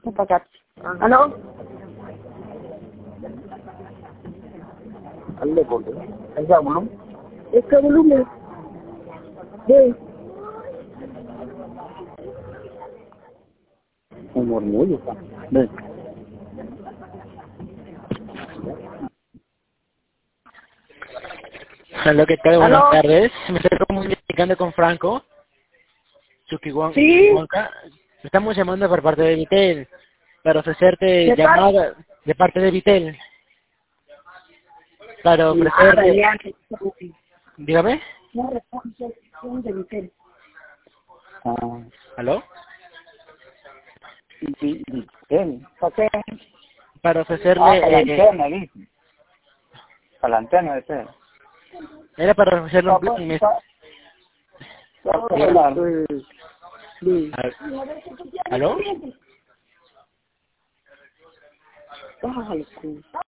Tapakat. Ano? Alle போட்டு ஐயா முழும் Ikaw belum eh. Hey. umur muy está. Hola, ¿qué tal? Buenas ¿Aló? tardes. Me estoy comunicando con Franco. Chuquihuanca. Sí. Estamos llamando por parte de Vitel para ofrecerte ¿De llamada de parte de Vitel para Ah, ofrecerte. ya. Dígame. No responde de Vitel. Ah, ¿Aló? y él, ¿para qué? Para Para la ofrecerle. antena, dice. Para la antena de ser. Era para ofrecerle un Pues, plan. Sí. ¿Aló? Bájale,